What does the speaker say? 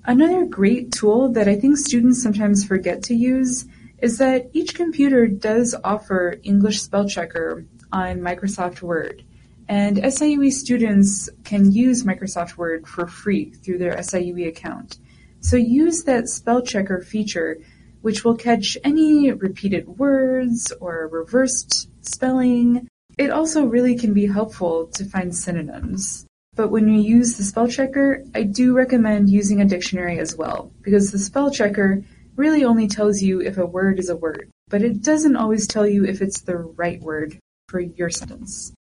Another great tool that I think students sometimes forget to use is that each computer does offer English Spell Checker on Microsoft Word. And SIUE students can use Microsoft Word for free through their SIUE account. So use that spell checker feature, which will catch any repeated words or reversed spelling. It also really can be helpful to find synonyms. But when you use the spell checker, I do recommend using a dictionary as well, because the spell checker really only tells you if a word is a word, but it doesn't always tell you if it's the right word for your sentence.